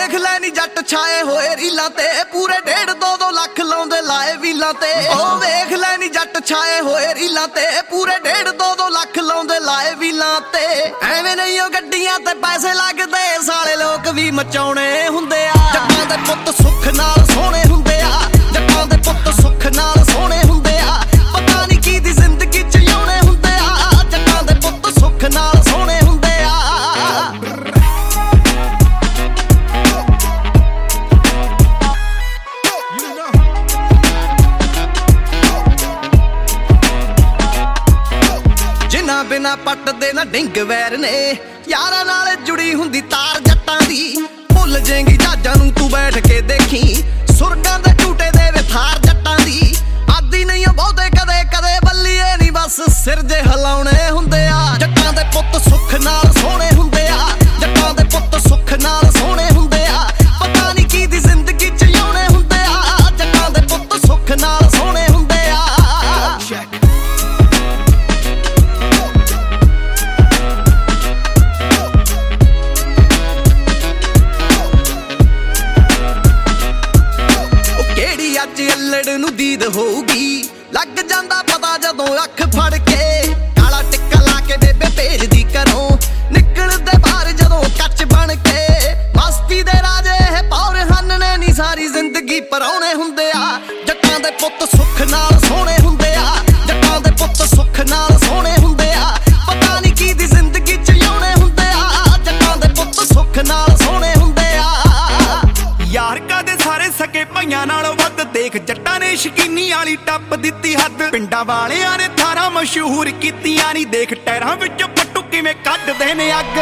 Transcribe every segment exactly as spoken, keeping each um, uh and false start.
ਵੇਖ ਲੈ ਨੀ ਜੱਟ ਛਾਏ ਹੋਏ ਰੀਲਾਂ ਤੇ ਪੂਰੇ ਡੇਢ ਦੋ ਦੋ ਲੱਖ ਲਾਉਂਦੇ ਲਾਏ ਵੀਲਾਂ ਤੇ ਉਹ ਵੇਖ ਲੈ ਨੀ ਜੱਟ ਛਾਏ ਹੋਏ ਰੀਲਾਂ ਤੇ ਪੂਰੇ ਡੇਢ ਦੋ ਦੋ ਲੱਖ ਲਾਉਂਦੇ ਲਾਏ ਵੀਲਾਂ ਤੇ ਐਵੇਂ ਨਹੀਂ ਉਹ ਗੱਡੀਆਂ ਤੇ ਪੈਸੇ ਲੱਗਦੇ ਸਾਲੇ ਲੋਕ ਵੀ ਮਚਾਉਣੇ ਹੁੰਦੇ ਆ ਜੱਟਾਂ ਦੇ ਪੁੱਤ ਸੁੱਖ ਨਾਲ ਸੋਹਣੇ ਹੁੰਦੇ ਆ ਜੱਟਾਂ ਦੇ ਪੁੱਤ ਸੁੱਖ ਨਾਲ ਸੋਹਣੇ ਹੁੰਦੇ ਆ ਪਤਾ ਨਹੀਂ ਕੀ ਦੀ ਜ਼ਿੰਦਗੀ ਚ ਜਿਉਣੇ ਹੁੰਦੇ ਆ ਜੱਟਾਂ ਦੇ ਪੁੱਤ ਸੁੱਖ ਨਾਲ ਸੋਹਣੇ ਹੁੰਦੇ ਆ ਜਿਨ੍ਹਾਂ ਬਿਨਾ ਪੱਟਦੇ ਨਾ ਡਿੰਗ ਵੈਰ ਨੇ ਯਾਰਾਂ ਨਾਲ ਜੁੜੀ ਹੁੰਦੀ ਤਾਰ ਜੱਟਾਂ ਦੀ ਭੁੱਲ ਜਾਏਂਗੀ ਜਹਾਜ਼ਾਂ ਨੂੰ ਤੂੰ ਬੈਠ ਕੇ ਦੇਖੀ ਸੁਰਗਾਂ ਦੇ ਝੂਟੇ ਦੇ ਵੇ ਥਾਰ ਜੱਟਾਂ ਦੀ ਆਦੀ ਨਹੀਂ ਬਹੁਤੇ ਕਦੇ ਕਦੇ ਬੱਲੀਏ ਨਹੀਂ ਬਸ ਸਿਰ ਜੇ ਹਿਲਾਉਣੇ ਹੁੰਦੇ ਆ ਜੱਟਾਂ ਦੇ ਪੁੱਤ ਸੁੱਖ ਨਾਲ ਸੋਹਣੇ ਹੁੰਦੇ ਆ ਜੱਟਾਂ ਦੇ ਪੁੱਤ ਸੁੱਖ ਨਾਲ ਸੋਹਣੇ ਹੁੰਦੇ ਆ ਪਤਾ ਨਹੀਂ ਕੀ ਦੀ ਜ਼ਿੰਦਗੀ ਚ ਜਿਉਣੇ ਹੁੰਦੇ ਆ ਜੱਟਾਂ ਦੇ ਪੁੱਤ ਸੁੱਖ ਨਾਲ ਸੋਹਣੇ ਹੁੰਦੇ ਆ ਅੱਜ ਅਲੜ ਨੂੰ ਦੀਦ ਹੋਊਗੀ ਲੱਗ ਜਾਂਦਾ ਪਤਾ ਜਦੋਂ ਅੱਖ ਫੜ ਕੇ ਕਾਲਾ ਟਿੱਕਾ ਲਾ ਕੇ ਬੇਬੇ ਭੇਜਦੀ ਘਰੋਂ ਨਿਕਲਦੇ ਬਾਹਰ ਜਦੋਂ ਕੱਚ ਬਣ ਕੇ ਮਸਤੀ ਦੇ ਰਾਜੇ ਪੌਰ ਹਨ ਨੇ ਨੀ ਸਾਰੀ ਜ਼ਿੰਦਗੀ ਪਰਾਉਣੇ ਹੁੰਦੇ ਆ ਜੱਟਾਂ ਦੇ ਪੁੱਤ ਸੁੱਖ ਨਾਲ ਸੋਹਣੇ ਹੁੰਦੇ ਆ ਜੱਟਾਂ ਦੇ ਪੁੱਤ ਸੁੱਖ ਨਾਲ ਸੋਹਣੇ ਹੁੰਦੇ ਆ ਪਤਾ ਨਹੀਂ ਕੀ ਦੀ ਜ਼ਿੰਦਗੀ ਚ ਜਿਉਣੇ ਹੁੰਦੇ ਆ ਜੱਟਾਂ ਦੇ ਪੁੱਤ ਸੁੱਖ ਨਾਲ ਸੋਹਣੇ ਹੁੰਦੇ ਆ ਯਾਰ ਕਦੇ ਸਾਰੇ ਸਕੇ ਭਾਈਆਂ ਨਾਲੋਂ ਵੱਧ ਦੇਖ ਜੱਟਾਂ ਨੇ ਸ਼ਕੀਨੀ ਵਾਲੀ ਟੱਪ ਦਿੱਤੀ ਹੱਦ ਪਿੰਡਾਂ ਵਾਲਿਆਂ ਨੇ ਥਾਰਾਂ ਮਸ਼ਹੂਰ ਕੀਤੀਆਂ ਨੀ ਦੇਖ ਟੈਰਾਂ ਵਿੱਚੋਂ ਪੱਟੂ ਕਿਵੇਂ ਕੱਢਦੇ ਨੇ ਅੱਗ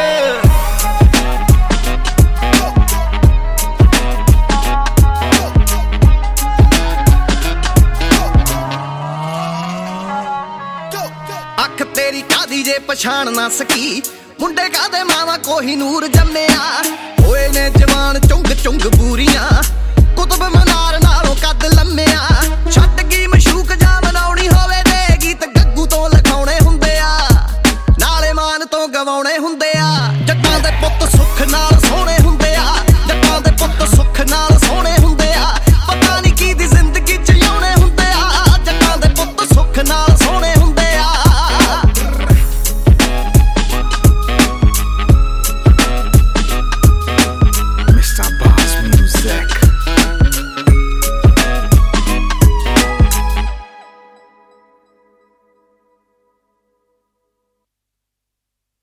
ਅੱਖ ਤੇਰੀ ਕਾਦੀ ਜੇ ਪਛਾਣ ਨਾ ਸਕੀ ਮੁੰਡੇ ਕਾਦੇ ਮਾਵਾ ਕੋਹੀ ਨੂਰ ਜੰਮਿਆ ਹੋਏ ਨੇ ਜਵਾਨ ਚੁੰਗ ਚੁੰਗ ਬੂਰੀਆਂ ਕੁਤਬ ਮਨਾਰ ਨਾਲੋਂ ਕੱਦ ਲੰਮਿਆ ਛੱਡ